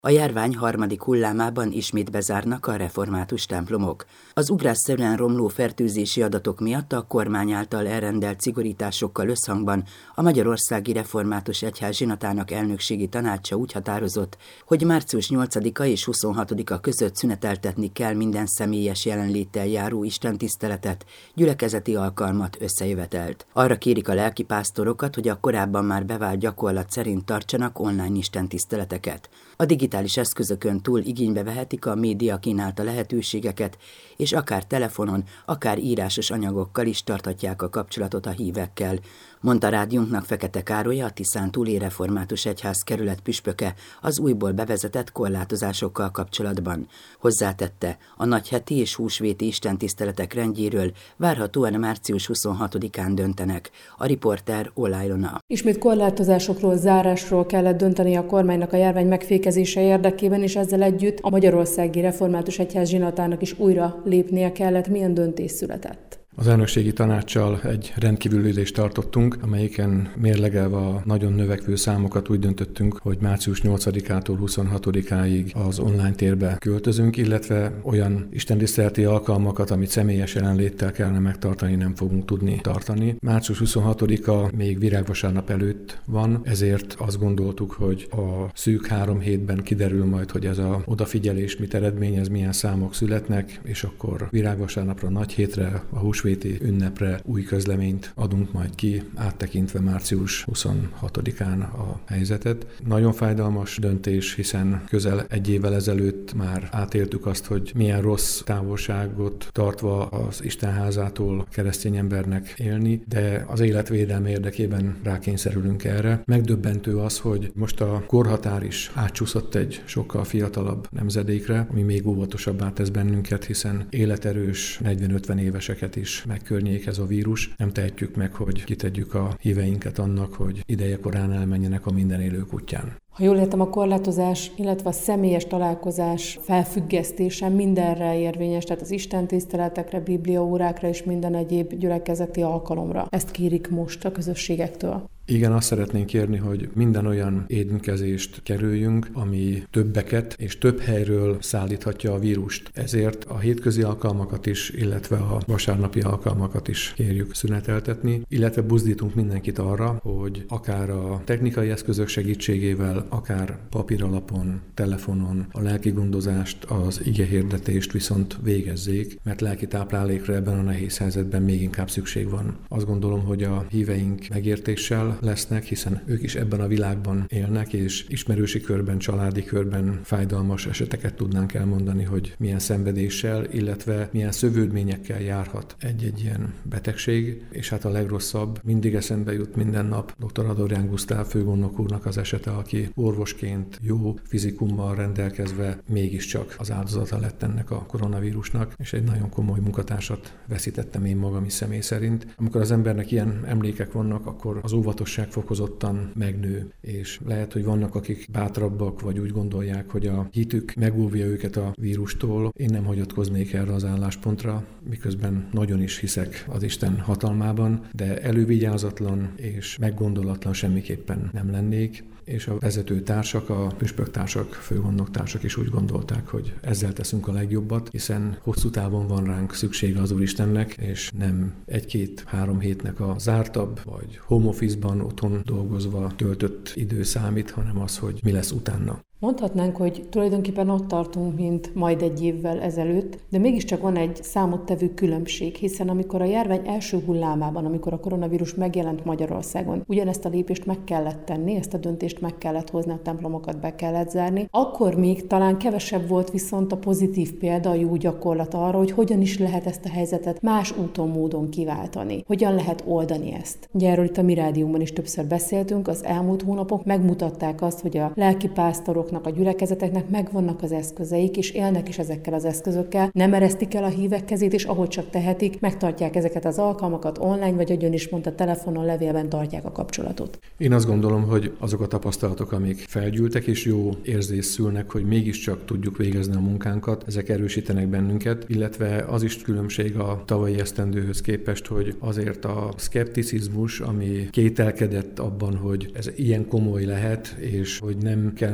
A járvány harmadik hullámában ismét bezárnak a református templomok. Az ugrásszerűen romló fertőzési adatok miatt a kormány által elrendelt szigorításokkal összhangban a Magyarországi Református Egyház zsinatának elnökségi tanácsa úgy határozott, hogy március 8-a és 26-a között szüneteltetni kell minden személyes jelenléttel járó istentiszteletet, gyülekezeti alkalmat, összejövetelt. Arra kérik a lelkipásztorokat, hogy a korábban már bevált gyakorlat szerint tartsanak online istentiszteleteket. A digitális eszközökön túl igénybe vehetik a média kínálta lehetőségeket, és akár telefonon, akár írásos anyagokkal is tarthatják a kapcsolatot a hívekkel, mondta rádiónknak Fekete Károly, a Tiszántúli Református Egyház kerület püspöke az újból bevezetett korlátozásokkal kapcsolatban. Hozzátette, a nagyheti és húsvéti istentiszteletek rendjéről várhatóan március 26-án döntenek. A riporter Ola Ilona. Ismét korlátozásokról, zárásról kellett dönteni a kormánynak a járvány megfékezése érdekében, és ezzel együtt a Magyarországi Református Egyház zsinatának is újra lépnie kellett. Milyen döntés született? Az elnökségi tanáccsal egy rendkívüli ülést tartottunk, amelyiken mérlegelve a nagyon növekvő számokat úgy döntöttünk, hogy március 8-ától 26-áig az online térbe költözünk, illetve olyan istentiszteleti alkalmakat, amit személyes jelenléttel kellene megtartani, nem fogunk tudni tartani. Március 26-a még virágvasárnap előtt van, ezért azt gondoltuk, hogy a szűk 3 hétben kiderül majd, hogy ez a odafigyelés mit eredményez, milyen számok születnek, és akkor virágvasárnapra, nagy hétre, a húsvéti ünnepre új közleményt adunk majd ki, áttekintve március 26-án a helyzetet. Nagyon fájdalmas döntés, hiszen közel 1 évvel ezelőtt már átéltük azt, hogy milyen rossz távolságot tartva az Istenházától keresztény embernek élni, de az életvédelme érdekében rákényszerülünk erre. Megdöbbentő az, hogy most a korhatár is átcsúszott egy sokkal fiatalabb nemzedékre, ami még óvatosabbá tesz bennünket, hiszen életerős 40-50 éveseket is megkörnyék ez a vírus. Nem tehetjük meg, hogy kitegyük a híveinket annak, hogy idejekorán elmenjenek a minden élők útján. Ha jól értem, a korlátozás, illetve a személyes találkozás felfüggesztése mindenre érvényes, tehát az istentiszteletekre, bibliaórákra és minden egyéb gyülekezeti alkalomra. Ezt kérik most a közösségektől. Igen, azt szeretnénk kérni, hogy minden olyan érintkezést kerüljünk, ami többeket és több helyről szállíthatja a vírust. Ezért a hétközi alkalmakat is, illetve a vasárnapi alkalmakat is kérjük szüneteltetni, illetve buzdítunk mindenkit arra, hogy akár a technikai eszközök segítségével, akár papíralapon, telefonon a lelki gondozást, az igehirdetést viszont végezzék, mert lelki táplálékra ebben a nehéz helyzetben még inkább szükség van. Azt gondolom, hogy a híveink megértéssel lesznek, hiszen ők is ebben a világban élnek, és ismerősi körben, családi körben fájdalmas eseteket tudnánk elmondani, hogy milyen szenvedéssel, illetve milyen szövődményekkel járhat egy-egy ilyen betegség, és hát a legrosszabb, mindig eszembe jut minden nap dr. Adorján Gusztáv főgondnok úrnak az esete, aki orvosként jó fizikummal rendelkezve mégiscsak az áldozata lett ennek a koronavírusnak, és egy nagyon komoly munkatársat veszítettem én magam is személy szerint. Amikor az embernek ilyen emlékek vannak, akkor az óvatosság fokozottan megnő, és lehet, hogy vannak, akik bátrabbak, vagy úgy gondolják, hogy a hitük megóvja őket a vírustól. Én nem hagyatkoznék erre az álláspontra, miközben nagyon is hiszek az Isten hatalmában, de elővigyázatlan és meggondolatlan semmiképpen nem lennék, és a vezető társak, a püspöktársak, főgondnoktársak is úgy gondolták, hogy ezzel teszünk a legjobbat, hiszen hosszú távon van ránk szüksége az Úristennek, és nem 1-2-3 hétnek a zártabb, vagy home office-ban otthon dolgozva töltött idő számít, hanem az, hogy mi lesz utána. Mondhatnánk, hogy tulajdonképpen ott tartunk, mint majd 1 évvel ezelőtt, de mégiscsak van egy számottevő különbség, hiszen amikor a járvány első hullámában, amikor a koronavírus megjelent Magyarországon, ugyanezt a lépést meg kellett tenni, ezt a döntést meg kellett hozni, a templomokat be kellett zárni, akkor még talán kevesebb volt viszont a pozitív példa, a jó gyakorlat arra, hogy hogyan is lehet ezt a helyzetet más úton, módon kiváltani, hogyan lehet oldani ezt. Ugye erről itt a mi rádióban is többször beszéltünk, az elmúlt hónapok megmutatták azt, hogy a lelkipásztorok, a gyülekezeteknek megvannak az eszközeik, és élnek is ezekkel az eszközökkel, nem eresztik el a hívek kezét, és ahogy csak tehetik, megtartják ezeket az alkalmakat online, vagy ahogy ön is mondta, telefonon, levélben tartják a kapcsolatot. Én azt gondolom, hogy azok a tapasztalatok, amik felgyűltek, és jó érzés szülnek, hogy mégiscsak tudjuk végezni a munkánkat, ezek erősítenek bennünket, illetve az is különbség a tavalyi esztendőhöz képest, hogy azért a szkepticizmus, ami kételkedett abban, hogy ez ilyen komoly lehet, és hogy nem kellene sok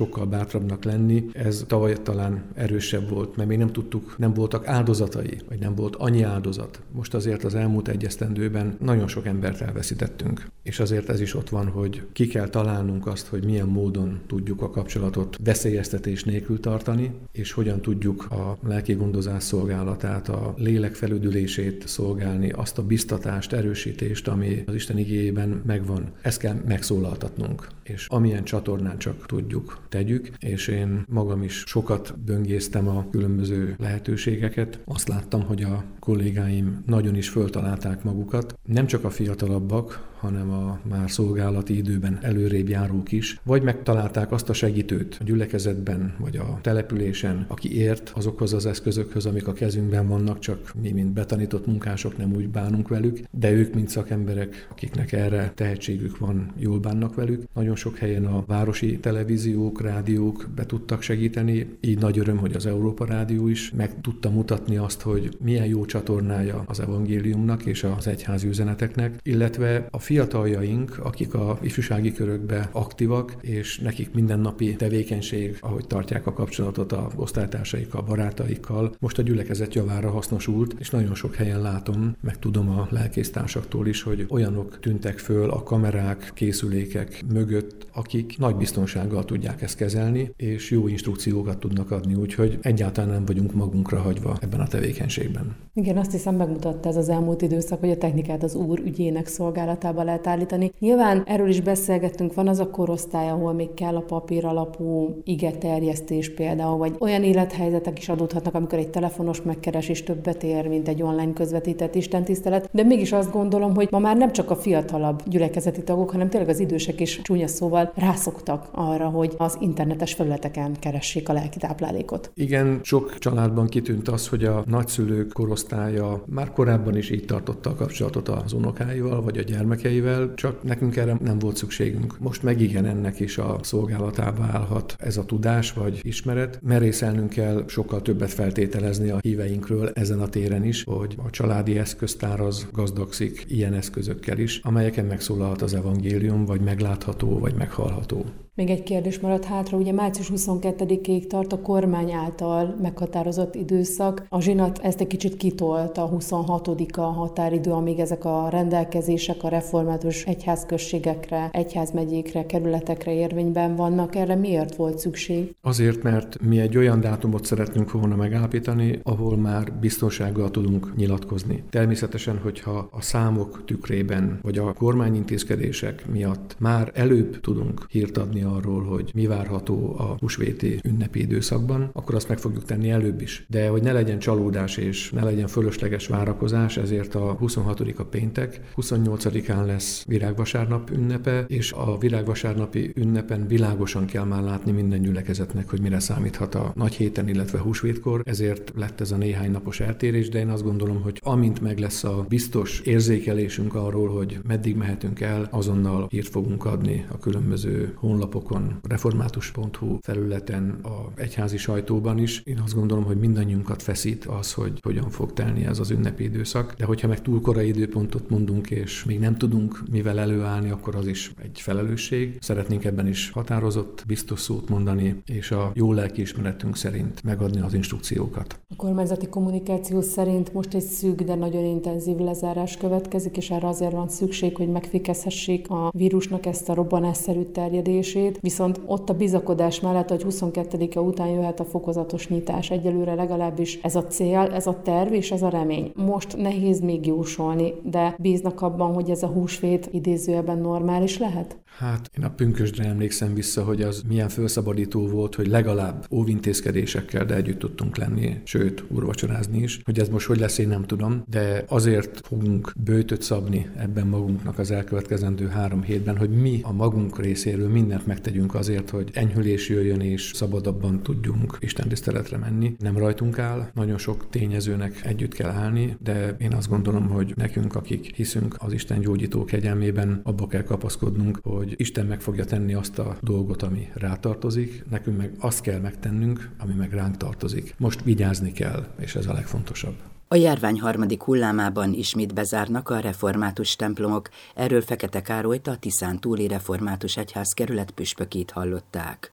sokkal bátrabbnak lenni. Ez tavaly talán erősebb volt, mert még nem voltak áldozatai, vagy nem volt annyi áldozat. Most azért az elmúlt egy esztendőben nagyon sok embert elveszítettünk. És azért ez is ott van, hogy ki kell találnunk azt, hogy milyen módon tudjuk a kapcsolatot veszélyeztetés nélkül tartani, és hogyan tudjuk a lelki gondozás szolgálatát, a lélek felüdülését szolgálni, azt a biztatást, erősítést, ami az Isten igéjében megvan. Ezt kell megszólaltatnunk, és amilyen csatornán csak tudjuk, tegyük, és én magam is sokat böngésztem a különböző lehetőségeket. Azt láttam, hogy a kollégáim nagyon is föltalálták magukat, nem csak a fiatalabbak, hanem a már szolgálati időben előrébb járók is, vagy megtalálták azt a segítőt a gyülekezetben, vagy a településen, aki ért azokhoz az eszközökhöz, amik a kezünkben vannak, csak mi, mint betanított munkások nem úgy bánunk velük, de ők, mint szakemberek, akiknek erre tehetségük van, jól bánnak velük. Nagyon sok helyen a városi televíziók, rádiók be tudtak segíteni, így nagy öröm, hogy az Európa Rádió is meg tudta mutatni azt, hogy milyen jó csatornája az evangéliumnak és az egyházi üzeneteknek, illetve a fiataljaink, akik a ifjúsági körökben aktívak, és nekik mindennapi tevékenység, ahogy tartják a kapcsolatot a osztálytársaikkal, barátaikkal, most a gyülekezet javára hasznosult, és nagyon sok helyen látom, meg tudom a lelkésztársaktól is, hogy olyanok tűntek föl a kamerák, készülékek mögött, akik nagy biztonsággal tudják ezt kezelni, és jó instrukciókat tudnak adni, úgyhogy egyáltalán nem vagyunk magunkra hagyva ebben a tevékenységben. Igen, azt hiszem megmutatta ez az elmúlt időszak, hogy a technikát az Úr ügyének szolgálatába lehet állítani. Nyilván erről is beszélgettünk, van az a korosztály, ahol még kell a papír alapú igeterjesztés például, vagy olyan élethelyzetek is adódhatnak, amikor egy telefonos megkeresés többet ér, mint egy online közvetített istentisztelet, de mégis azt gondolom, hogy ma már nem csak a fiatalabb gyülekezeti tagok, hanem tényleg az idősek is csúnya szóval rászoktak arra, hogy az internetes felületeken keressék a lelki táplálékot. Igen, sok családban kitűnt az, hogy a nagyszülők korosztálya már korábban is így tartotta a kapcsolatot az unokáival, vagy a gyermekeivel, csak nekünk erre nem volt szükségünk. Most meg igen, ennek is a szolgálatába állhat ez a tudás vagy ismeret. Merészelnünk kell sokkal többet feltételezni a híveinkről ezen a téren is, hogy a családi eszköztár az gazdagszik ilyen eszközökkel is, amelyeken megszólalhat az evangélium, vagy meglátható, vagy meghallható. Még egy kérdés maradt hátra, ugye március 22-ig tart a kormány által meghatározott időszak. A zsinat ezt egy kicsit kitolta, 26-a határidő, amíg ezek a rendelkezések a református egyházközségekre, egyházmegyékre, kerületekre érvényben vannak. Erre miért volt szükség? Azért, mert mi egy olyan dátumot szeretnünk volna megállapítani, ahol már biztonsággal tudunk nyilatkozni. Természetesen, hogyha a számok tükrében, vagy a kormányintézkedések miatt már előbb tudunk hírt adni arról, hogy mi várható a húsvéti ünnepi időszakban, akkor azt meg fogjuk tenni előbb is. De hogy ne legyen csalódás és ne legyen fölösleges várakozás, ezért a 26-a péntek, 28-án lesz Virágvasárnap ünnepe, és a Virágvasárnapi ünnepen világosan kell már látni minden gyülekezetnek, hogy mire számíthat a nagy héten, illetve húsvétkor. Ezért lett ez a néhány napos eltérés, de én azt gondolom, hogy amint meg lesz a biztos érzékelésünk arról, hogy meddig mehetünk el, azonnal hírt fogunk adni a különböző honlapokon, református.hu felületen, a egyházi sajtóban is. Én azt gondolom, hogy mindannyiunkat feszít az, hogy hogyan fog telni ez az ünnepi időszak. De hogyha meg túl korai időpontot mondunk, és még nem tudunk mivel előállni, akkor az is egy felelősség. Szeretnénk ebben is határozott, biztos szót mondani, és a jó lelkiismeretünk szerint megadni az instrukciókat. A kormányzati kommunikáció szerint most egy szűk, de nagyon intenzív lezárás következik, és erre azért van szükség, hogy megfékezhessék a vírusnak ezt a robbanásszerű terjedését. Viszont ott a bizakodás mellett, hogy 22-e után jöhet a fokozatos nyitás. Egyelőre legalábbis ez a cél, ez a terv és ez a remény. Most nehéz még jósolni, de bíznak abban, hogy ez a húsvét idézőjelben normális lehet? Hát én a pünkösdre emlékszem vissza, hogy az milyen felszabadító volt, hogy legalább óvintézkedésekkel, de együtt tudtunk lenni, sőt, úrvacsorázni is. Hogy ez most hogy lesz, én nem tudom, de azért fogunk böjtöt szabni ebben magunknak az elkövetkezendő 3 hétben, hogy mi a magunk részéről mindent megtegyünk azért, hogy enyhülés jöjjön és szabadabban tudjunk istentiszteletre menni. Nem rajtunk áll, nagyon sok tényezőnek együtt kell állni, de én azt gondolom, hogy nekünk, akik hiszünk az Isten gyógyító kegyelmében, abba kell kapaszkodnunk, hogy Isten meg fogja tenni azt a dolgot, ami rátartozik, nekünk meg azt kell megtennünk, ami meg ránk tartozik. Most vigyázni kell, és ez a legfontosabb. A járvány harmadik hullámában ismét bezárnak a református templomok. Erről Fekete Károlyt, a Tiszántúli Református Egyházkerület püspökét hallották.